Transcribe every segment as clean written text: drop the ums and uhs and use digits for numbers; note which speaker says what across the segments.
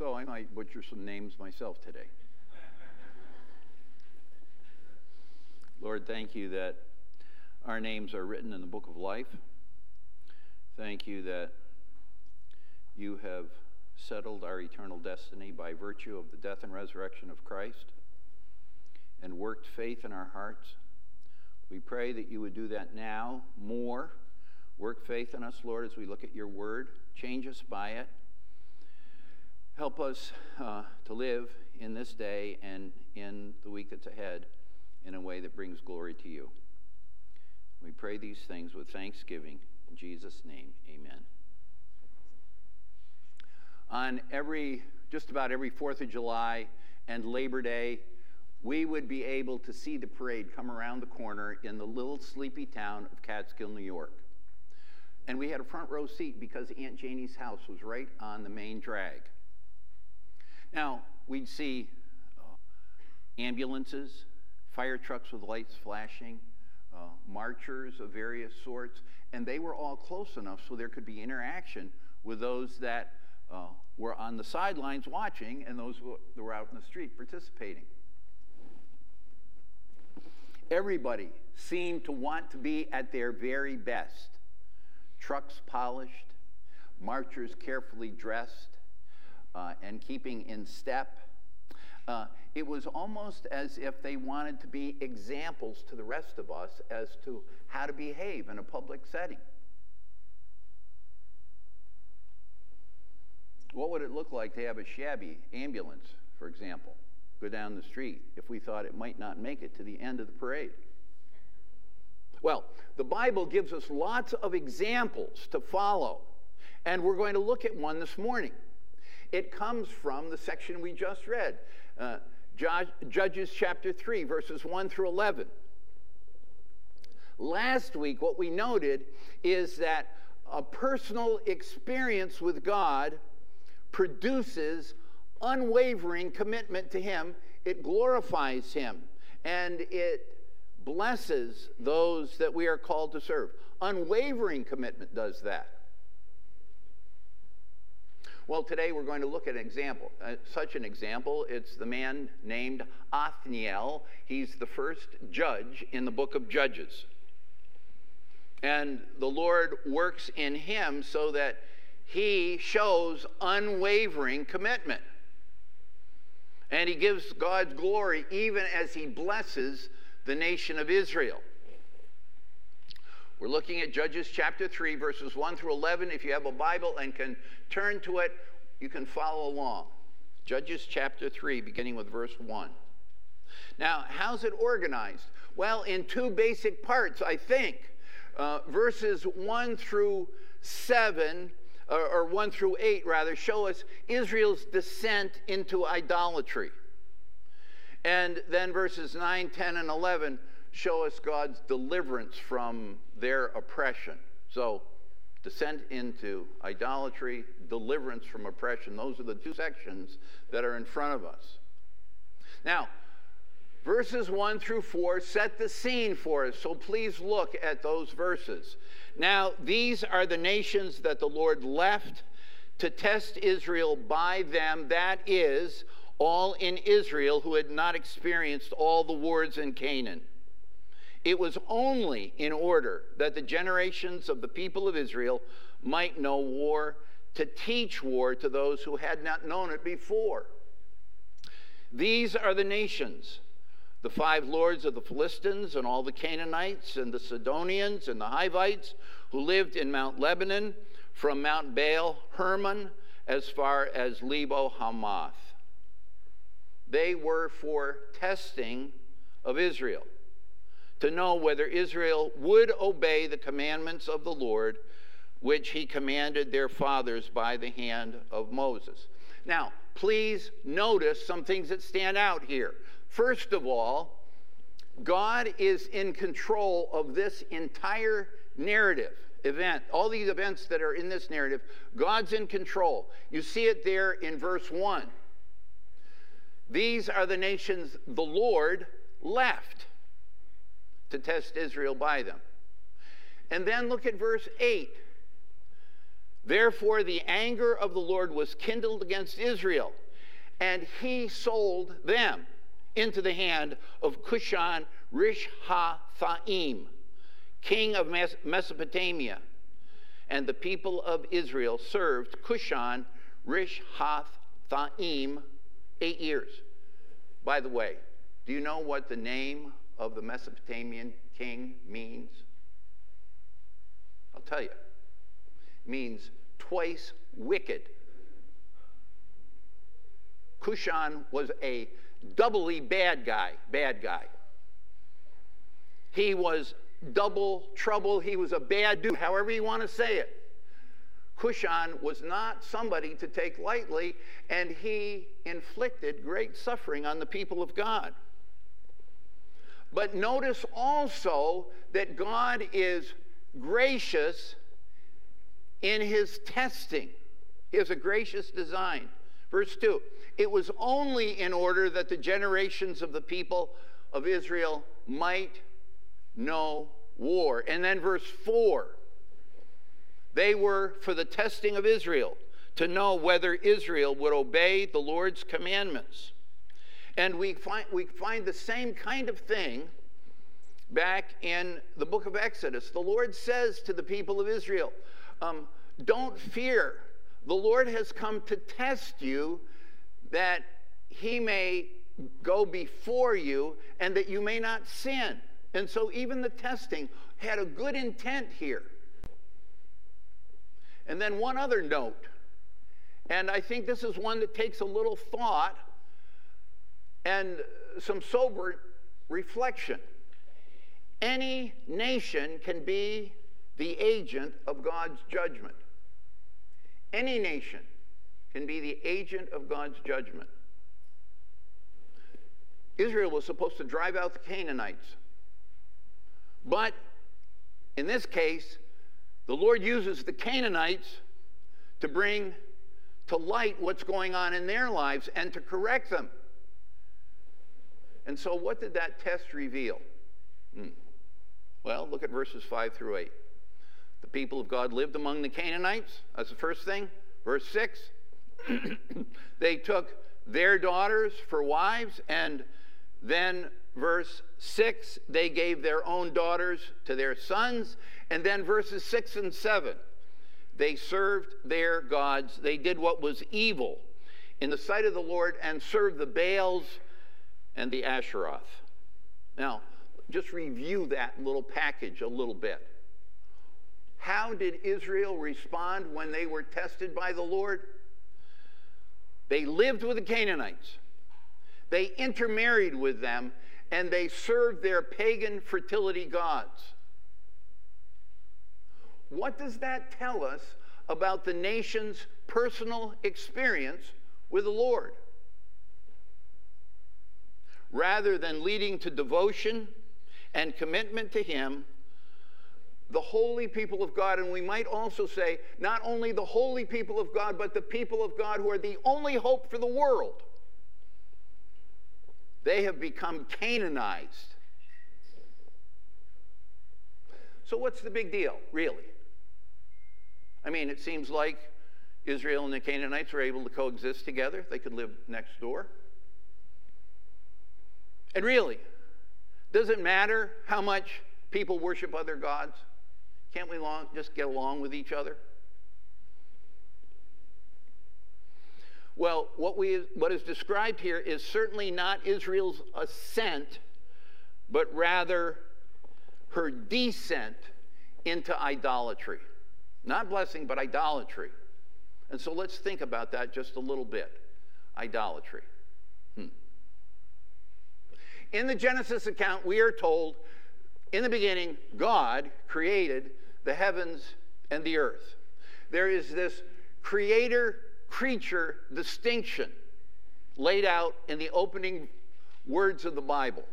Speaker 1: so I might butcher some names myself today. Lord, thank you that our names are written in the book of life. Thank you that you have settled our eternal destiny by virtue of the death and resurrection of Christ and worked faith in our hearts. We pray that you would do that now more. Work faith in us, Lord, as we look at your word. Change us by it. Help us to live in this day and in the week that's ahead in a way that brings glory to you. We pray these things with thanksgiving. In Jesus' name, amen. On just about every 4th of July and Labor Day, we would be able to see the parade come around the corner in the little sleepy town of Catskill, New York. And we had a front row seat because Aunt Janie's house was right on the main drag. Now, we'd see ambulances, fire trucks with lights flashing, marchers of various sorts, and they were all close enough so there could be interaction with those that were on the sidelines watching and those that were out in the street participating. Everybody seemed to want to be at their very best. Trucks polished, marchers carefully dressed, and keeping in step. It was almost as if they wanted to be examples to the rest of us as to how to behave in a public setting. What would it look like to have a shabby ambulance, for example, go down the street if we thought it might not make it to the end of the parade? Well, the Bible gives us lots of examples to follow, and we're going to look at one this morning. It comes from the section we just read, Judges chapter 3, verses 1 through 11. Last week, what we noted is that a personal experience with God produces unwavering commitment to him. It glorifies him, and it blesses those that we are called to serve. Unwavering commitment does that. Well, today we're going to look at an example. Such an example, it's the man named Othniel. He's the first judge in the book of Judges. And the Lord works in him so that he shows unwavering commitment. And he gives God's glory even as he blesses the nation of Israel. We're looking at Judges chapter 3, verses 1 through 11. If you have a Bible and can turn to it, you can follow along. Judges chapter 3, beginning with verse 1. Now, how's it organized? Well, in two basic parts, I think. Verses 1 through 7, or 1 through 8, rather, show us Israel's descent into idolatry. And then verses 9, 10, and 11 show us God's deliverance from their oppression. So, descent into idolatry, deliverance from oppression. Those are the two sections that are in front of us. Now, verses 1 through 4 set the scene for us, so please look at those verses. Now, these are the nations that the Lord left to test Israel by them, that is, all in Israel who had not experienced all the wars in Canaan. It was only in order that the generations of the people of Israel might know war, to teach war to those who had not known it before. These are the nations: the 5 lords of the Philistines, and all the Canaanites, and the Sidonians, and the Hivites, who lived in Mount Lebanon, from Mount Baal Hermon as far as Lebo Hamath. They were for testing of Israel, to know whether Israel would obey the commandments of the Lord, which he commanded their fathers by the hand of Moses. Now, please notice some things that stand out here. First of all, God is in control of this entire narrative event. All these events that are in this narrative, God's in control. You see it there in verse 1. These are the nations the Lord left to test Israel by them. And then look at verse 8. Therefore the anger of the Lord was kindled against Israel, and he sold them into the hand of Cushan Rishathaim, king of Mesopotamia. And the people of Israel served Cushan Rishathaim 8 years. By the way, do you know what the name of the Mesopotamian king means? I'll tell you. It means twice wicked. Cushan was a doubly bad guy. He was double trouble. He was a bad dude, however you want to say it. Cushan was not somebody to take lightly, and he inflicted great suffering on the people of God. But notice also that God is gracious in his testing. He has a gracious design. Verse 2, it was only in order that the generations of the people of Israel might know war. And then verse 4, they were for the testing of Israel, to know whether Israel would obey the Lord's commandments. And we find the same kind of thing back in the book of Exodus. The Lord says to the people of Israel, don't fear. The Lord has come to test you, that he may go before you and that you may not sin. And so even the testing had a good intent here. And then one other note, and I think this is one that takes a little thought and some sober reflection. Any nation can be the agent of God's judgment. Any nation can be the agent of God's judgment. Israel was supposed to drive out the Canaanites. But in this case, the Lord uses the Canaanites to bring to light what's going on in their lives and to correct them. And so what did that test reveal? Well, look at verses 5 through 8. The people of God lived among the Canaanites. That's the first thing. Verse 6, they took their daughters for wives, and then verse 6, they gave their own daughters to their sons. And then verses 6 and 7, they served their gods. They did what was evil in the sight of the Lord and served the Baals and the Asheroth. Now, just review that little package a little bit. How did Israel respond when they were tested by the Lord? They lived with the Canaanites. They intermarried with them, and they served their pagan fertility gods. What does that tell us about the nation's personal experience with the Lord? Rather than leading to devotion and commitment to him, the holy people of God, and we might also say not only the holy people of God, but the people of God who are the only hope for the world, they have become Canaanized. So what's the big deal, really? I mean, it seems like Israel and the Canaanites were able to coexist together. They could live next door. And really, does it matter how much people worship other gods? Can't we just get along with each other? Well, what is described here is certainly not Israel's ascent, but rather her descent into idolatry. Not blessing, but idolatry. And so let's think about that just a little bit. Idolatry. In the Genesis account, we are told, in the beginning, God created the heavens and the earth. There is this creator-creature distinction laid out in the opening words of the Bible.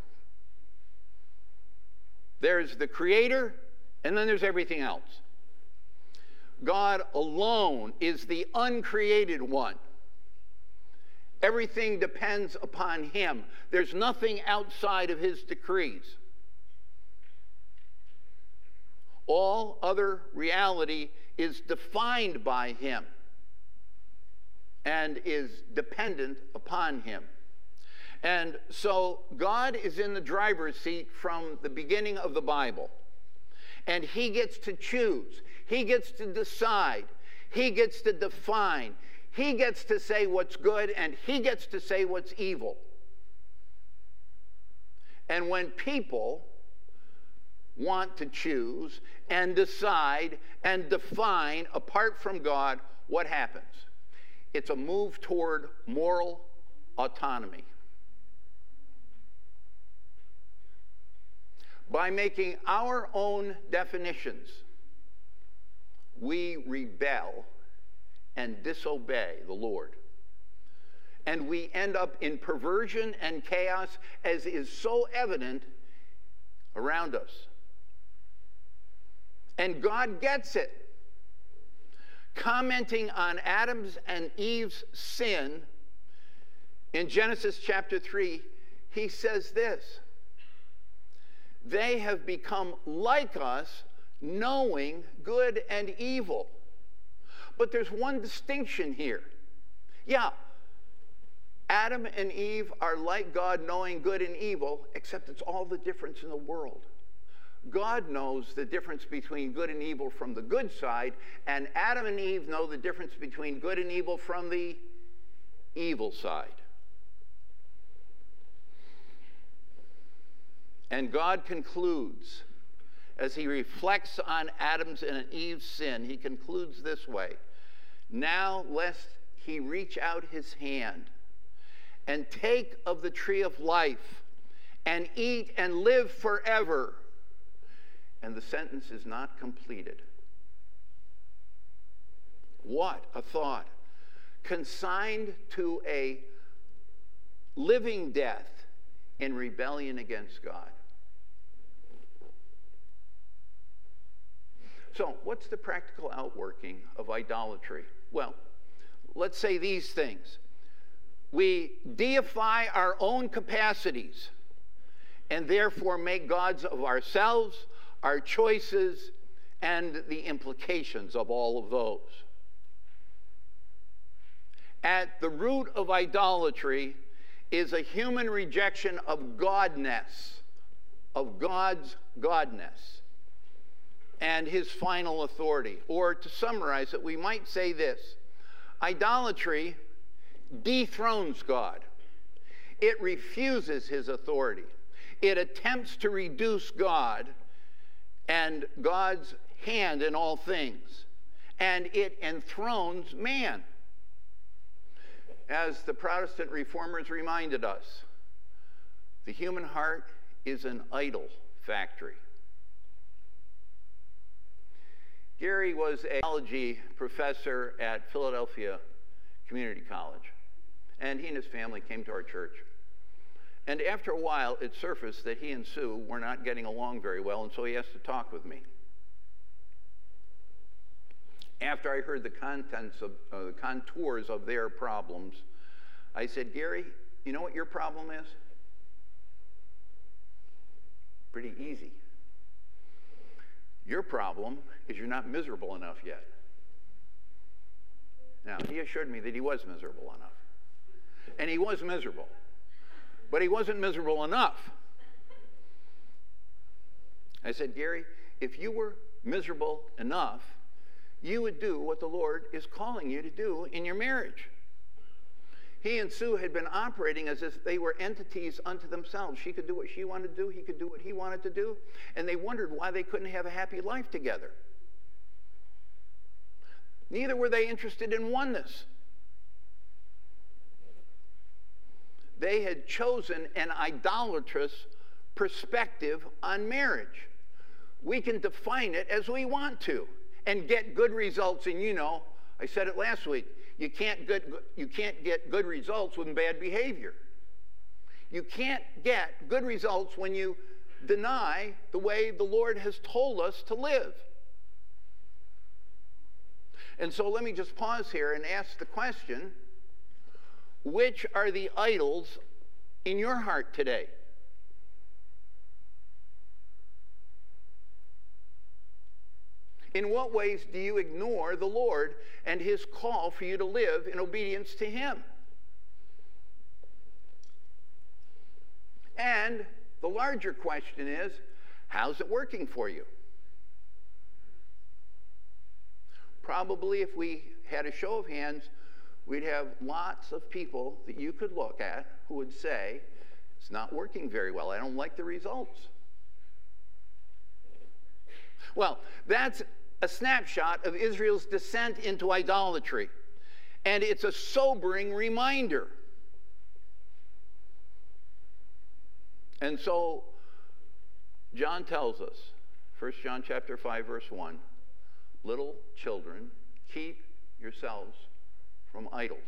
Speaker 1: There's the creator, and then there's everything else. God alone is the uncreated one. Everything depends upon him. There's nothing outside of his decrees. All other reality is defined by him and is dependent upon him. And so God is in the driver's seat from the beginning of the Bible. And he gets to choose. He gets to decide. He gets to define. He gets to say what's good, and he gets to say what's evil. And when people want to choose and decide and define apart from God, what happens? It's a move toward moral autonomy. By making our own definitions, we rebel and disobey the Lord. And we end up in perversion and chaos, as is so evident around us. And God gets it. Commenting on Adam's and Eve's sin, in Genesis chapter 3, he says this: they have become like us, knowing good and evil. But there's one distinction here. Yeah, Adam and Eve are like God, knowing good and evil, except it's all the difference in the world. God knows the difference between good and evil from the good side, and Adam and Eve know the difference between good and evil from the evil side. And God concludes, as he reflects on Adam's and Eve's sin, he concludes this way: now lest he reach out his hand and take of the tree of life and eat and live forever. And the sentence is not completed. What a thought. Consigned to a living death in rebellion against God. So, what's the practical outworking of idolatry? Well, let's say these things. We deify our own capacities and therefore make gods of ourselves, our choices, and the implications of all of those. At the root of idolatry is a human rejection of godness, of God's godness, and his final authority. Or to summarize it, we might say this: idolatry dethrones God. It refuses his authority. It attempts to reduce God and God's hand in all things. And it enthrones man. As the Protestant reformers reminded us, the human heart is an idol factory. Gary was a theology professor at Philadelphia Community College, and he and his family came to our church. And after a while, it surfaced that he and Sue were not getting along very well, and so he asked to talk with me. After I heard the the contours of their problems, I said, Gary, you know what your problem is? Pretty easy. Your problem is you're not miserable enough yet. Now, he assured me that he was miserable enough. And he was miserable. But he wasn't miserable enough. I said, Gary, if you were miserable enough, you would do what the Lord is calling you to do in your marriage. He and Sue had been operating as if they were entities unto themselves. She could do what she wanted to do. He could do what he wanted to do. And they wondered why they couldn't have a happy life together. Neither were they interested in oneness. They had chosen an idolatrous perspective on marriage. We can define it as we want to and get good results. And you know, I said it last week, you can't get good results with bad behavior. You can't get good results when you deny the way the Lord has told us to live. And so let me just pause here and ask the question, which are the idols in your heart today? In what ways do you ignore the Lord and his call for you to live in obedience to him? And the larger question is, how's it working for you? Probably if we had a show of hands, we'd have lots of people that you could look at who would say, it's not working very well. I don't like the results. Well, that's a snapshot of Israel's descent into idolatry. And it's a sobering reminder. And so, John tells us, 1 John chapter 5, verse 1, little children, keep yourselves from idols.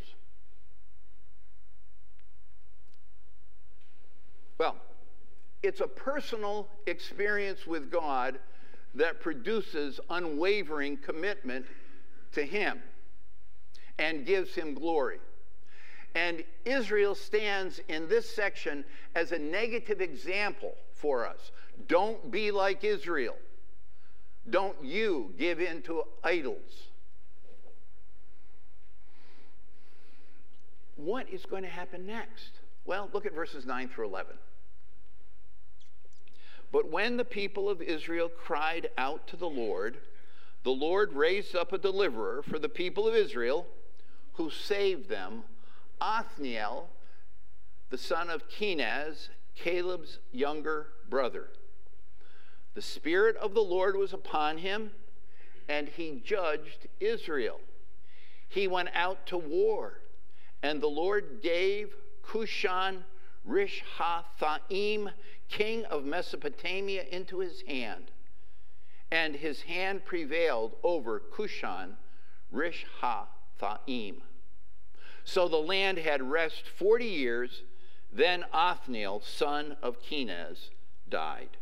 Speaker 1: Well, it's a personal experience with God that produces unwavering commitment to him and gives him glory. And Israel stands in this section as a negative example for us. Don't be like Israel. Don't you give in to idols. What is going to happen next? Well, look at verses 9 through 11. But when the people of Israel cried out to the Lord raised up a deliverer for the people of Israel who saved them, Othniel, the son of Kenaz, Caleb's younger brother. The Spirit of the Lord was upon him, and he judged Israel. He went out to war, and the Lord gave Cushan-Rishathaim, king of Mesopotamia, into his hand. And his hand prevailed over Cushan-Rishathaim. So the land had rest 40 years. Then Othniel, son of Kenaz, died.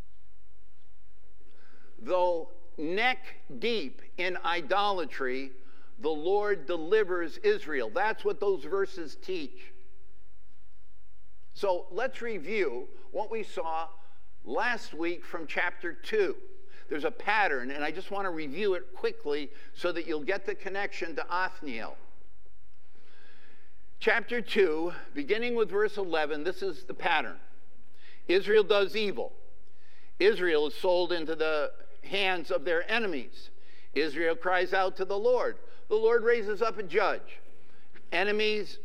Speaker 1: Though neck deep in idolatry, the Lord delivers Israel. That's what those verses teach. So let's review what we saw last week from chapter 2. There's a pattern, and I just want to review it quickly so that you'll get the connection to Othniel. Chapter 2, beginning with verse 11, this is the pattern. Israel does evil. Israel is sold into the hands of their enemies. Israel cries out to the Lord. The Lord raises up a judge. Enemies,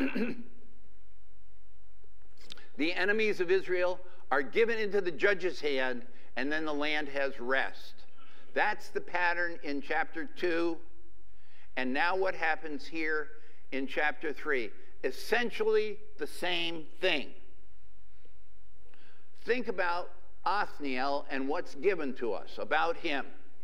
Speaker 1: the enemies of Israel are given into the judge's hand, and then the land has rest. That's the pattern in chapter 2. And now what happens here in chapter 3? Essentially the same thing. Think about Othniel and what's given to us about him.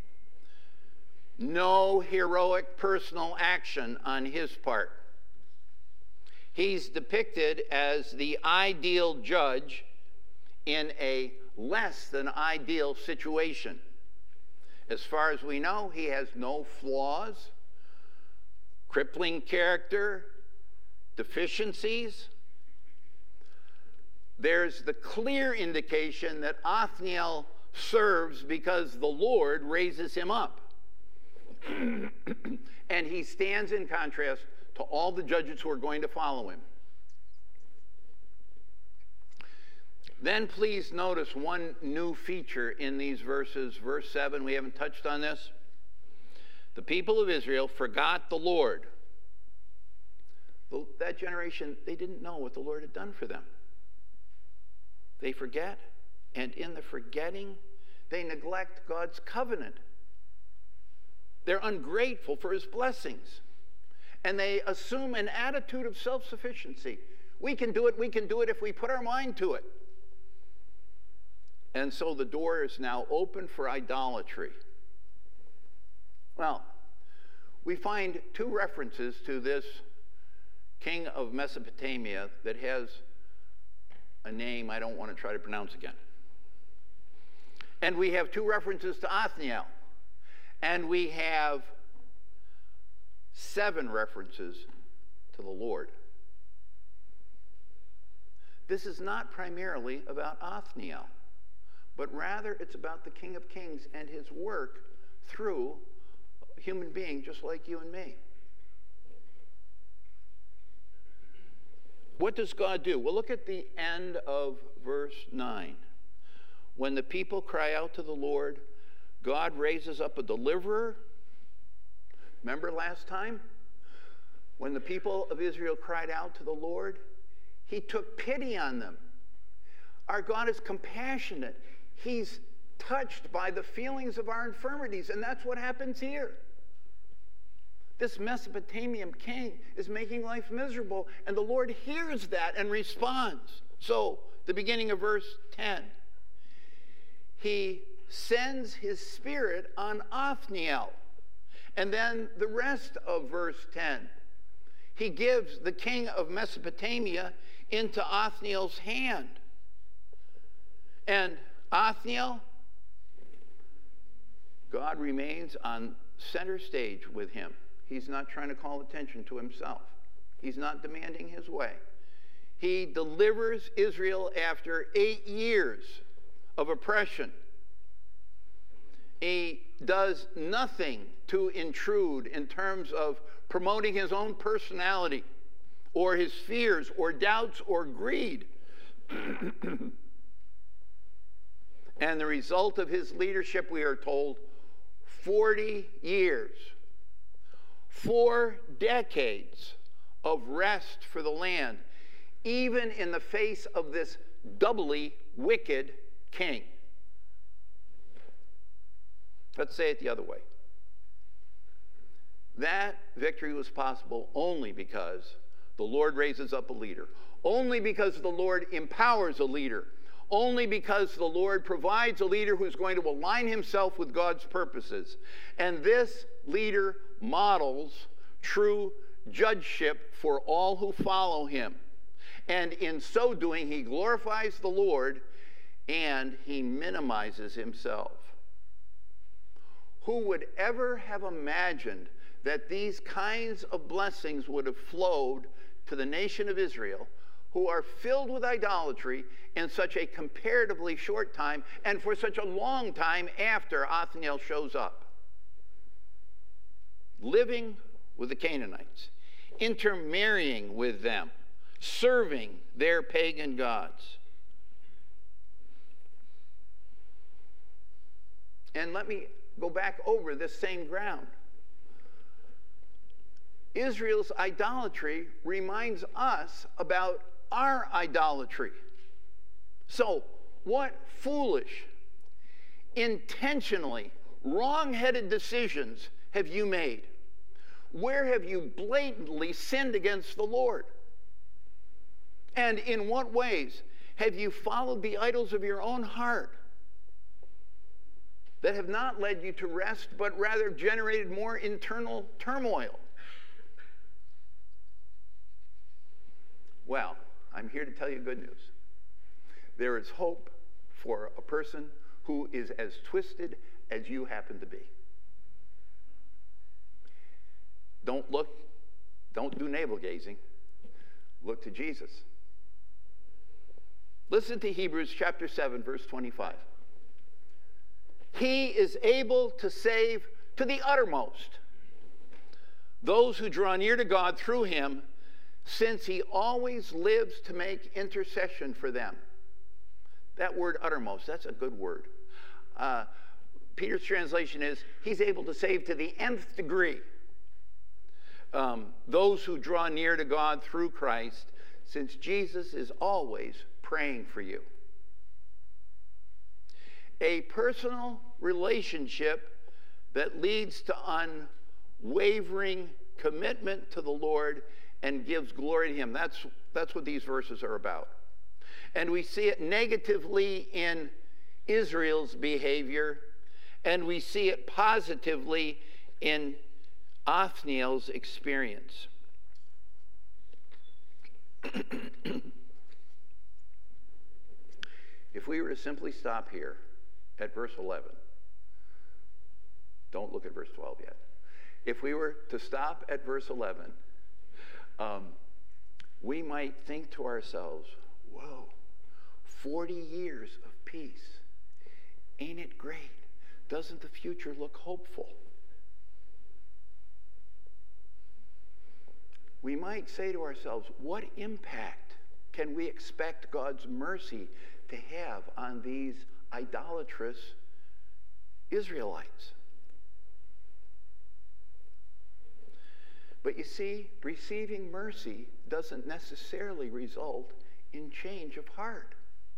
Speaker 1: No heroic personal action on his part. He's depicted as the ideal judge in a less than ideal situation. As far as we know, he has no flaws, crippling character, deficiencies. There's the clear indication that Othniel serves because the Lord raises him up. And he stands in contrast to all the judges who are going to follow him. Then please notice one new feature in these verses. Verse 7, we haven't touched on this. The people of Israel forgot the Lord. That generation, they didn't know what the Lord had done for them. They forget, and in the forgetting, they neglect God's covenant. They're ungrateful for his blessings. And they assume an attitude of self-sufficiency. We can do it if we put our mind to it. And so the door is now open for idolatry. Well, we find two references to this king of Mesopotamia that has a name I don't want to try to pronounce again. And we have two references to Othniel. And we have 7 references to the Lord. This is not primarily about Othniel, but rather it's about the King of Kings and his work through a human being just like you and me. What does God do? Well, look at the end of verse 9. When the people cry out to the Lord, God raises up a deliverer. Remember last time? When the people of Israel cried out to the Lord, he took pity on them. Our God is compassionate. He's touched by the feelings of our infirmities, and that's what happens here. This Mesopotamian king is making life miserable, and the Lord hears that and responds. So, the beginning of verse 10. He sends his spirit on Othniel. And then the rest of verse 10. He gives the king of Mesopotamia into Othniel's hand. And Othniel, God remains on center stage with him. He's not trying to call attention to himself. He's not demanding his way. He delivers Israel after 8 years of oppression. He does nothing to intrude in terms of promoting his own personality or his fears or doubts or greed. And the result of his leadership, we are told, 40 years. 4 decades of rest for the land, even in the face of this doubly wicked king. Let's say it the other way. That victory was possible only because the Lord raises up a leader, only because the Lord empowers a leader, only because the Lord provides a leader who's going to align himself with God's purposes. And this leader models true judgeship for all who follow him. And in so doing, he glorifies the Lord and he minimizes himself. Who would ever have imagined that these kinds of blessings would have flowed to the nation of Israel, who are filled with idolatry in such a comparatively short time and for such a long time after Othniel shows up? Living with the Canaanites, intermarrying with them, serving their pagan gods. And let me go back over this same ground. Israel's idolatry reminds us about our idolatry. So, what foolish, intentionally wrong-headed decisions have you made? Where have you blatantly sinned against the Lord? And in what ways have you followed the idols of your own heart that have not led you to rest, but rather generated more internal turmoil? Well, I'm here to tell you good news. There is hope for a person who is as twisted as you happen to be. Don't do navel gazing. Look to Jesus. Listen to Hebrews chapter 7, verse 25. He is able to save to the uttermost those who draw near to God through him, since he always lives to make intercession for them. That word uttermost, that's a good word. Peter's translation is, he's able to save to the nth degree those who draw near to God through Christ, since Jesus is always praying for you. A personal relationship that leads to unwavering commitment to the Lord and gives glory to him. That's what these verses are about. And we see it negatively in Israel's behavior, and we see it positively in Othniel's experience. If we were to simply stop here at verse 11, don't look at verse 12 yet. If we were to stop at verse 11, we might think to ourselves, whoa, 40 years of peace. Ain't it great? doesn't the future look hopeful? We might say to ourselves, what impact can we expect God's mercy to have on these idolatrous Israelites? But you see, receiving mercy doesn't necessarily result in change of heart.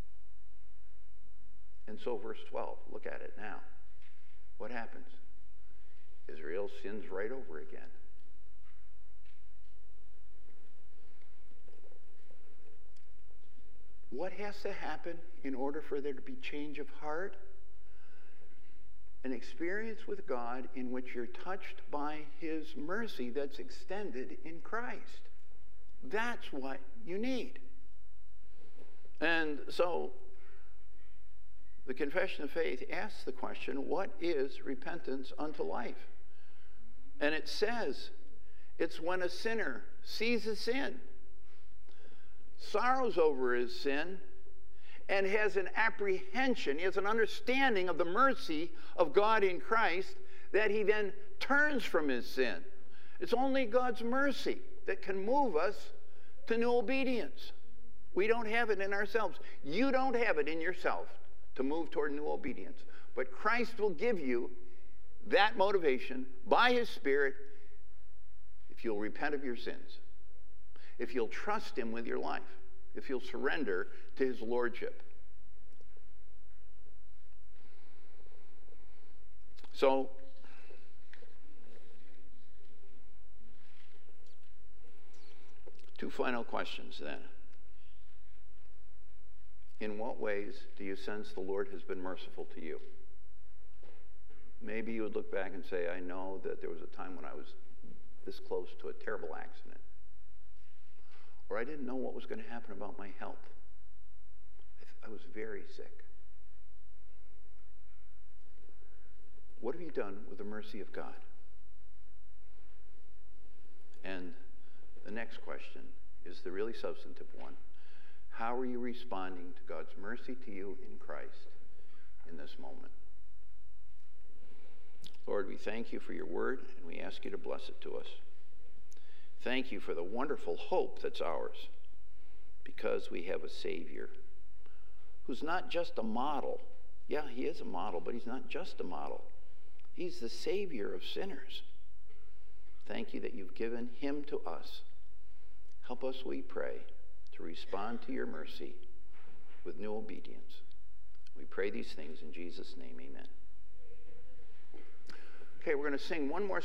Speaker 1: And so verse 12, look at it now. What happens? Israel sins right over again. What has to happen in order for there to be change of heart? An experience with God in which you're touched by his mercy that's extended in Christ. That's what you need. And so the Confession of Faith asks the question, what is repentance unto life? And it says, it's when a sinner sees a sin, sorrows over his sin, and has an apprehension, he has an understanding of the mercy of God in Christ, that he then turns from his sin. It's only God's mercy that can move us to new obedience. We don't have it in ourselves. You don't have it in yourself to move toward new obedience. But Christ will give you that motivation by his Spirit if you'll repent of your sins, if you'll trust him with your life, if you'll surrender to his lordship. So, two final questions then. In what ways do you sense the Lord has been merciful to you? Maybe you would look back and say, I know that there was a time when I was this close to a terrible accident. Or I didn't know what was going to happen about my health. I was very sick. What have you done with the mercy of God? And the next question is the really substantive one. How are you responding to God's mercy to you in Christ in this moment? Lord, we thank you for your word, and we ask you to bless it to us. Thank you for the wonderful hope that's ours, because we have a Savior who's not just a model. Yeah, he is a model, but he's not just a model. He's the Savior of sinners. Thank you that you've given him to us. Help us, we pray, to respond to your mercy with new obedience. We pray these things in Jesus' name, amen. Okay, we're going to sing one more